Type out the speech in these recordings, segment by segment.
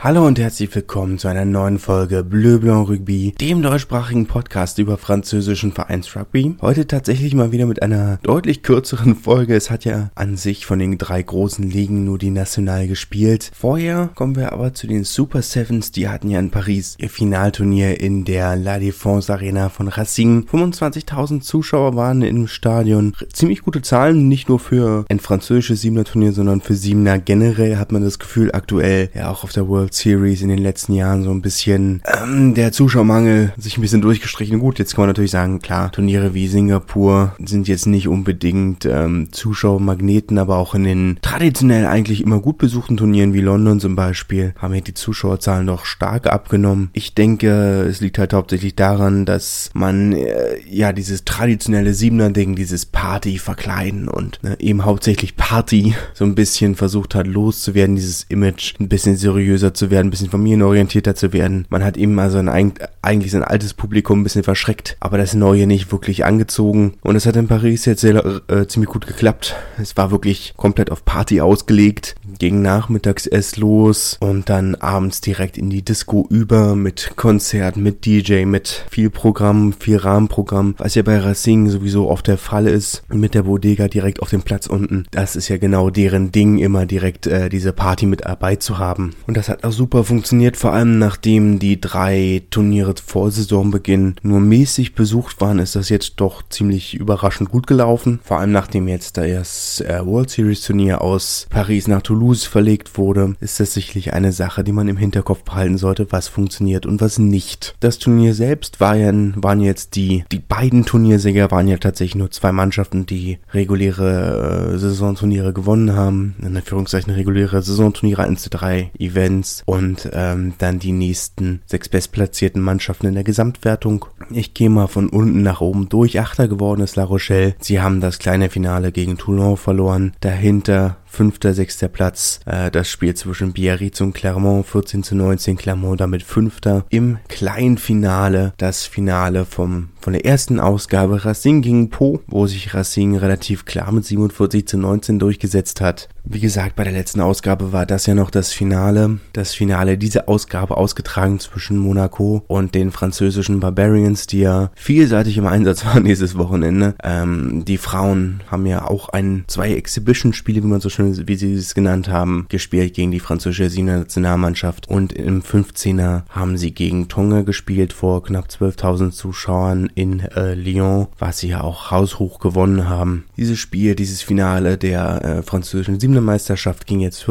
Hallo und herzlich willkommen zu einer neuen Folge Bleu Blanc Rugby, dem deutschsprachigen Podcast über französischen Vereinsrugby. Heute tatsächlich mal wieder mit einer deutlich kürzeren Folge. Es hat ja an sich von den 3 großen Ligen nur die National gespielt. Vorher kommen wir aber zu den Super Sevens. Die hatten ja in Paris ihr Finalturnier in der La Défense Arena von Racing. 25.000 Zuschauer waren im Stadion. Ziemlich gute Zahlen, nicht nur für ein französisches 7er-Turnier, sondern für 7er generell hat man das Gefühl aktuell, ja auch auf der World Series in den letzten Jahren so ein bisschen der Zuschauermangel sich ein bisschen durchgestrichen. Gut, jetzt kann man natürlich sagen, klar, Turniere wie Singapur sind jetzt nicht unbedingt Zuschauermagneten, aber auch in den traditionell eigentlich immer gut besuchten Turnieren wie London zum Beispiel haben ja die Zuschauerzahlen doch stark abgenommen. Ich denke, es liegt halt hauptsächlich daran, dass man dieses traditionelle 7er-Ding, dieses Party-Verkleiden und eben hauptsächlich Party so ein bisschen versucht hat loszuwerden, dieses Image ein bisschen seriöser zu werden, ein bisschen familienorientierter zu werden. Man hat eben also eigentlich sein altes Publikum ein bisschen verschreckt, aber das Neue nicht wirklich angezogen. Und es hat in Paris jetzt ziemlich gut geklappt. Es war wirklich komplett auf Party ausgelegt. Ging nachmittags erst los und dann abends direkt in die Disco über mit Konzert, mit DJ, mit viel Programm, viel Rahmenprogramm, was ja bei Racing sowieso oft der Fall ist, mit der Bodega direkt auf dem Platz unten. Das ist ja genau deren Ding, immer direkt diese Party mit dabei zu haben. Und das hat auch super funktioniert, vor allem nachdem die 3 Turniere vor Saisonbeginn nur mäßig besucht waren, ist das jetzt doch ziemlich überraschend gut gelaufen. Vor allem nachdem jetzt das World Series Turnier aus Paris nach Toulouse verlegt wurde, ist das sicherlich eine Sache, die man im Hinterkopf behalten sollte, was funktioniert und was nicht. Das Turnier selbst waren jetzt die beiden Turniersieger waren ja tatsächlich nur 2 Mannschaften, die reguläre Saisonturniere gewonnen haben. In Anführungszeichen reguläre Saisonturniere, 1-3 Events und dann die nächsten 6 bestplatzierten Mannschaften in der Gesamtwertung. Ich gehe mal von unten nach oben durch. 8. geworden ist La Rochelle. Sie haben das kleine Finale gegen Toulon verloren. Dahinter 5., 6. Platz, das Spiel zwischen Biarritz und Clermont, 14-19, Clermont damit 5. Im Kleinfinale, das Finale von der ersten Ausgabe Racing gegen Pau, wo sich Racing relativ klar mit 47-19 durchgesetzt hat. Wie gesagt, bei der letzten Ausgabe war das ja noch das Finale. Das Finale dieser Ausgabe ausgetragen zwischen Monaco und den französischen Barbarians, die ja vielseitig im Einsatz waren dieses Wochenende. Die Frauen haben ja auch 2 Exhibition-Spiele, wie man so schön, wie sie es genannt haben, gespielt gegen die französische 7er Nationalmannschaft und im 15er haben sie gegen Tonga gespielt vor knapp 12.000 Zuschauern in Lyon, was sie ja auch haushoch gewonnen haben. Dieses Finale der französischen 7er Meisterschaft ging jetzt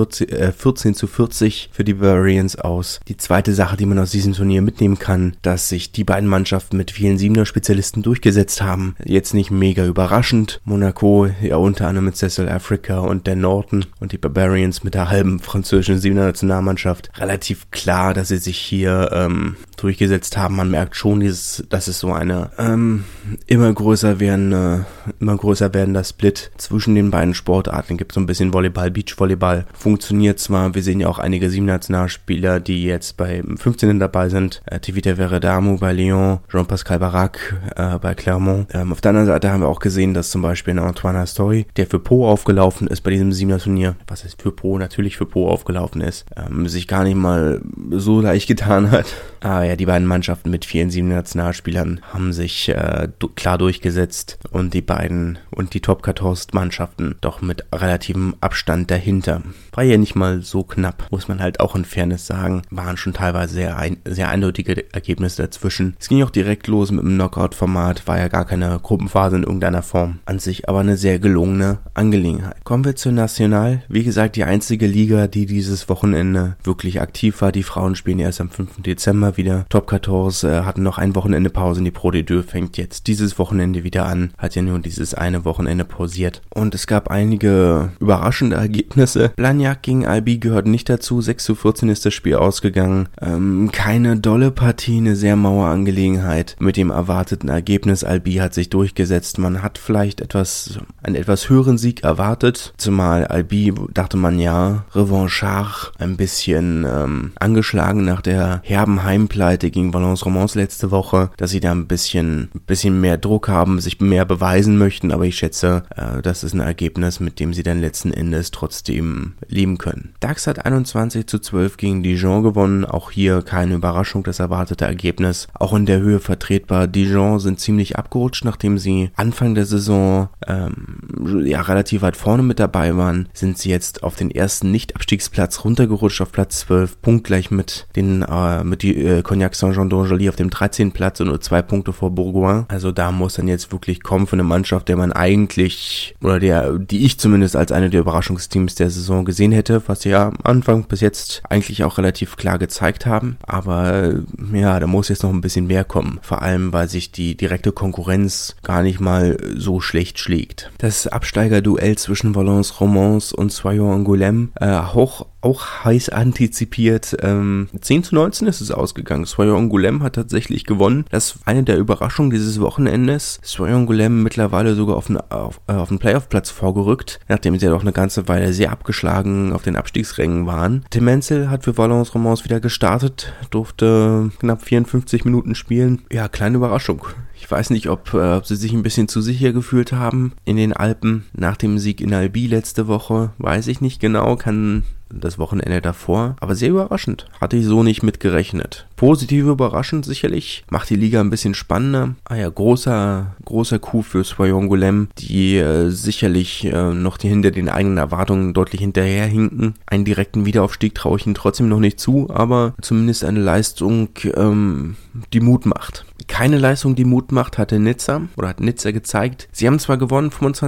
14-40 für die Barbarians aus. Die zweite Sache, die man aus diesem Turnier mitnehmen kann, dass sich die beiden Mannschaften mit vielen 7er Spezialisten durchgesetzt haben. Jetzt nicht mega überraschend. Monaco ja unter anderem mit Cecil Africa und der Norton und die Barbarians mit der halben französischen 7er Nationalmannschaft. Relativ klar, dass sie sich hier durchgesetzt haben. Man merkt schon, dass es so eine immer größer werdender Split zwischen den beiden Sportarten gibt. So ein bisschen Volleyball, Beachvolleyball. Funktioniert zwar, wir sehen ja auch einige 7er Nationalspieler, die jetzt bei 15. dabei sind. Tivita Veredamo bei Lyon, Jean-Pascal Barak bei Clermont. Auf der anderen Seite haben wir auch gesehen, dass zum Beispiel Antoine Astori, der für Pau aufgelaufen ist bei diesem 7er Turnier, was heißt für Pau, natürlich für Pau aufgelaufen ist, sich gar nicht mal so leicht getan hat. Aber ja, die beiden Mannschaften mit vielen 7er Nationalspielern haben sich klar durchgesetzt und die Top 14 Mannschaften doch mit relativem Abstand dahinter. War ja nicht mal so knapp, muss man halt auch in Fairness sagen. Waren schon teilweise sehr eindeutige Ergebnisse dazwischen. Es ging auch direkt los mit dem Knockout-Format, war ja gar keine Gruppenphase in irgendeiner Form. An sich aber eine sehr gelungene Angelegenheit. Kommen wir zur National. Wie gesagt, die einzige Liga, die dieses Wochenende wirklich aktiv war. Die Frauen spielen erst am 5. Dezember wieder. Top 14 hatten noch ein Wochenende Pause und die Pro D2 fängt jetzt dieses Wochenende wieder an. Hat ja nur dieses eine Wochenende pausiert. Und es gab einige überraschende Ergebnisse. Blagnac gegen Albi gehört nicht dazu. 6-14 ist das Spiel ausgegangen. Keine dolle Partie, eine sehr maue Angelegenheit. Mit dem erwarteten Ergebnis. Albi hat sich durchgesetzt. Man hat vielleicht einen etwas höheren Sieg erwartet. Zumal Albi, dachte man ja, revanchard, ein bisschen angeschlagen nach der herben Heimplage Pleite gegen Valence Romans letzte Woche, dass sie da ein bisschen mehr Druck haben, sich mehr beweisen möchten, aber ich schätze, das ist ein Ergebnis, mit dem sie dann letzten Endes trotzdem leben können. Dax hat 21:12 gegen Dijon gewonnen, auch hier keine Überraschung, das erwartete Ergebnis, auch in der Höhe vertretbar. Dijon sind ziemlich abgerutscht, nachdem sie Anfang der Saison relativ weit vorne mit dabei waren, sind sie jetzt auf den ersten Nicht-Abstiegsplatz runtergerutscht, auf Platz 12, punktgleich mit Cognac Saint-Jean d'Angely auf dem 13. Platz und nur 2 Punkte vor Bourgoin. Also da muss dann jetzt wirklich kommen von einer Mannschaft, der man eigentlich, die ich zumindest als eine der Überraschungsteams der Saison gesehen hätte, was sie ja am Anfang bis jetzt eigentlich auch relativ klar gezeigt haben. Aber ja, da muss jetzt noch ein bisschen mehr kommen. Vor allem, weil sich die direkte Konkurrenz gar nicht mal so schlecht schlägt. Das Absteigerduell zwischen Valence Romans und Soyons Angoulême, auch heiß antizipiert. 10:19 ist es ausgegangen. Soyons Angoulême hat tatsächlich gewonnen. Das ist eine der Überraschungen dieses Wochenendes. Soyons Angoulême mittlerweile sogar auf den Playoff-Platz vorgerückt, nachdem sie ja doch eine ganze Weile sehr abgeschlagen auf den Abstiegsrängen waren. Tim Menzel hat für Valence Romans wieder gestartet, durfte knapp 54 Minuten spielen. Ja, kleine Überraschung. Ich weiß nicht, ob sie sich ein bisschen zu sicher gefühlt haben in den Alpen nach dem Sieg in Albi letzte Woche. Weiß ich nicht genau, kann das Wochenende davor. Aber sehr überraschend. Hatte ich so nicht mitgerechnet. Positiv überraschend sicherlich. Macht die Liga ein bisschen spannender. Großer Coup für Soyons Angoulême, die sicherlich noch hinter den eigenen Erwartungen deutlich hinterherhinken. Einen direkten Wiederaufstieg traue ich ihnen trotzdem noch nicht zu, aber zumindest eine Leistung, die Mut macht. Keine Leistung, die Mut macht, hat Nizza gezeigt. Sie haben zwar gewonnen,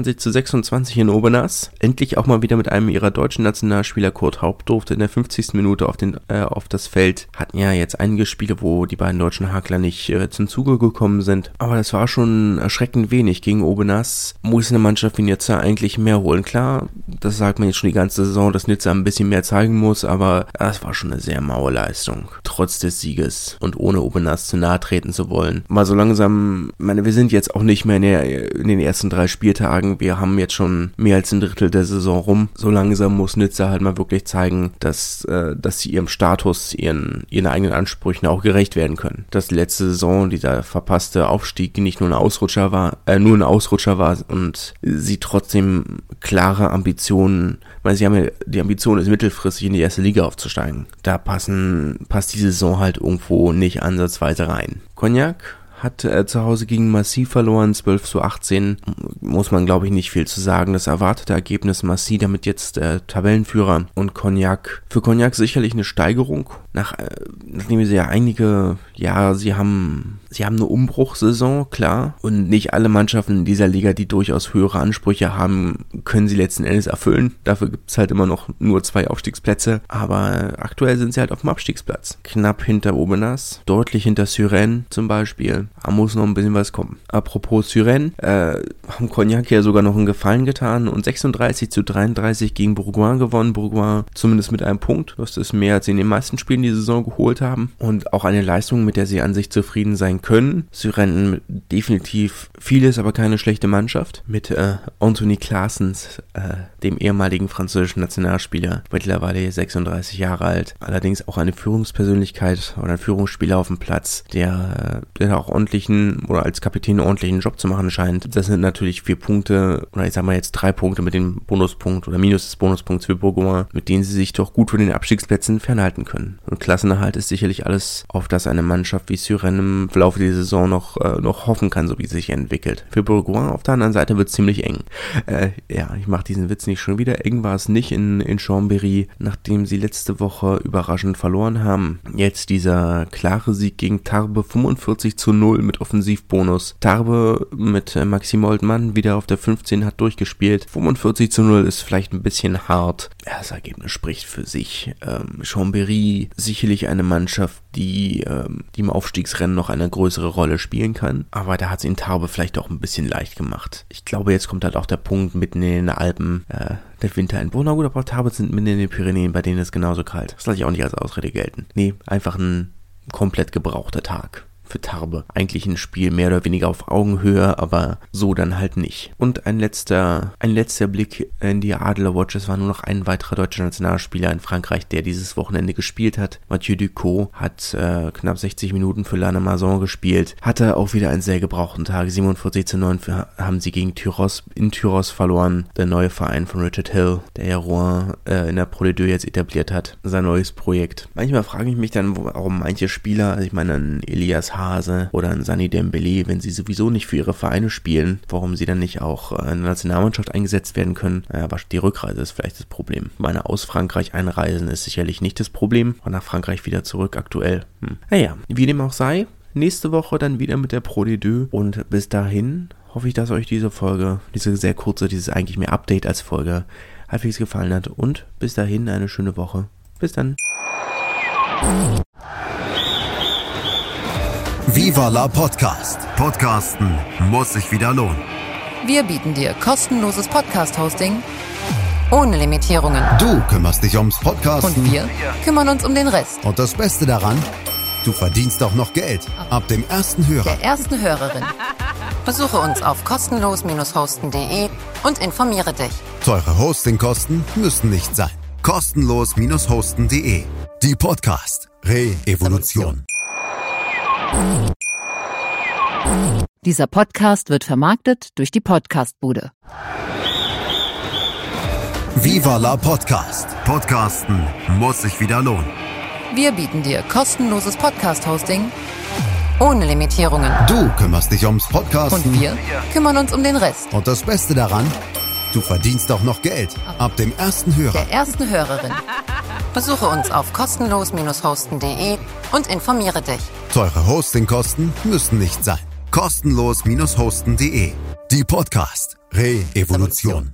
25:26 in Aubenas. Endlich auch mal wieder mit einem ihrer deutschen Nationalspieler. Kurt Haupt durfte in der 50. Minute auf das Feld. Hatten ja jetzt einige Spiele, wo die beiden deutschen Hakler nicht zum Zuge gekommen sind. Aber das war schon erschreckend wenig. Gegen Aubenas muss eine Mannschaft wie Nizza eigentlich mehr holen. Klar, das sagt man jetzt schon die ganze Saison, dass Nizza ein bisschen mehr zeigen muss, aber das war schon eine sehr maue Leistung. Trotz des Sieges und ohne Aubenas zu nahe treten zu wollen. Mal so langsam, wir sind jetzt auch nicht mehr in den ersten 3 Spieltagen. Wir haben jetzt schon mehr als ein Drittel der Saison rum. So langsam muss Nizza halt mal wirklich zeigen, dass sie ihrem Status, ihren eigenen Ansprüchen auch gerecht werden können. Dass die letzte Saison, dieser verpasste Aufstieg, nicht nur ein Ausrutscher war und sie trotzdem klare Ambitionen, weil sie haben ja die Ambition, ist mittelfristig in die erste Liga aufzusteigen. Da passt die Saison halt irgendwo nicht ansatzweise rein. Cognac hat zu Hause gegen Massy verloren, 12:18. Muss man, glaube ich, nicht viel zu sagen. Das erwartete Ergebnis Massy, damit jetzt Tabellenführer, und Cognac. Für Cognac sicherlich eine Steigerung. Nachdem sie ja sie haben eine Umbruchssaison, klar. Und nicht alle Mannschaften in dieser Liga, die durchaus höhere Ansprüche haben, können sie letzten Endes erfüllen. Dafür gibt es halt immer noch nur 2 Aufstiegsplätze. Aber aktuell sind sie halt auf dem Abstiegsplatz. Knapp hinter Aubenas, deutlich hinter Suresnes zum Beispiel. Da muss noch ein bisschen was kommen. Apropos Suresnes, haben Cognac ja sogar noch einen Gefallen getan und 36:33 gegen Bourgoin gewonnen. Bourgoin zumindest mit einem Punkt. Das ist mehr, als sie in den meisten Spielen die Saison geholt haben. Und auch eine Leistung, mit der sie an sich zufrieden sein können. Suresnes definitiv vieles, aber keine schlechte Mannschaft. Mit Anthony Claessens, dem ehemaligen französischen Nationalspieler, mittlerweile 36 Jahre alt. Allerdings auch eine Führungspersönlichkeit oder ein Führungsspieler auf dem Platz, der auch als Kapitän einen ordentlichen Job zu machen scheint. Das sind natürlich 4 Punkte, oder ich sag mal jetzt 3 Punkte mit dem Bonuspunkt oder minus des Bonuspunkts für Bourgoin, mit denen sie sich doch gut von den Abstiegsplätzen fernhalten können. Und Klassenerhalt ist sicherlich alles, auf das eine Mannschaft wie Suresnes im Verlauf der Saison noch hoffen kann, so wie sie sich entwickelt. Für Bourgoin auf der anderen Seite wird es ziemlich eng. Ich mache diesen Witz nicht schon wieder. Eng war es nicht in Chambéry, nachdem sie letzte Woche überraschend verloren haben. Jetzt dieser klare Sieg gegen Tarbes, 45:0 mit Offensivbonus. Tarbes mit Maxime Oldmann wieder auf der 15 hat durchgespielt. 45:0 ist vielleicht ein bisschen hart. Ja, das Ergebnis spricht für sich. Chambéry sicherlich eine Mannschaft, die im Aufstiegsrennen noch eine größere Rolle spielen kann. Aber da hat es in Tarbes vielleicht auch ein bisschen leicht gemacht. Ich glaube, jetzt kommt halt auch der Punkt mitten in den Alpen, der Winter in Bourgoin. Gut, aber Tarbes sind mitten in den Pyrenäen, bei denen ist es genauso kalt. Das lasse ich auch nicht als Ausrede gelten. Nee, einfach ein komplett gebrauchter Tag. für Tarbe. Eigentlich ein Spiel mehr oder weniger auf Augenhöhe, aber so dann halt nicht. Und ein letzter Blick in die Adler Watch. Es war nur noch ein weiterer deutscher Nationalspieler in Frankreich, der dieses Wochenende gespielt hat. Mathieu Ducot hat knapp 60 Minuten für Lannemezan gespielt. Hatte auch wieder einen sehr gebrauchten Tag. 47:9 haben sie gegen Tyros in Tyros verloren. Der neue Verein von Richard Hill, der ja Rouen in der Pro D2 jetzt etabliert hat. Sein neues Projekt. Manchmal frage ich mich dann, warum manche Spieler, also ich meine ein Elias Hase oder ein Sani Dembélé, wenn sie sowieso nicht für ihre Vereine spielen, warum sie dann nicht auch in der Nationalmannschaft eingesetzt werden können. Aber die Rückreise ist vielleicht das Problem. Meine aus Frankreich einreisen ist sicherlich nicht das Problem. Und nach Frankreich wieder zurück aktuell. Naja, wie dem auch sei, nächste Woche dann wieder mit der Pro D2 und bis dahin hoffe ich, dass euch diese Folge, dieses eigentlich mehr Update als Folge, halbwegs gefallen hat und bis dahin eine schöne Woche. Bis dann. Viva la Podcast. Podcasten muss sich wieder lohnen. Wir bieten dir kostenloses Podcast-Hosting ohne Limitierungen. Du kümmerst dich ums Podcasten. Und wir kümmern uns um den Rest. Und das Beste daran, du verdienst auch noch Geld. Ab dem ersten Hörer. Der ersten Hörerin. Besuche uns auf kostenlos-hosten.de und informiere dich. Teure Hostingkosten müssen nicht sein. Kostenlos-hosten.de. Die Podcast Re-Evolution. Dieser Podcast wird vermarktet durch die Podcastbude. Viva la Podcast. Podcasten muss sich wieder lohnen. Wir bieten dir kostenloses Podcast-Hosting ohne Limitierungen. Du kümmerst dich ums Podcasten. Und wir kümmern uns um den Rest. Und das Beste daran, du verdienst auch noch Geld. Ab dem ersten Hörer. Der ersten Hörerin. Besuche uns auf kostenlos-hosten.de und informiere dich. Teure Hostingkosten müssen nicht sein. Kostenlos-hosten.de. Die Podcast Re-Evolution.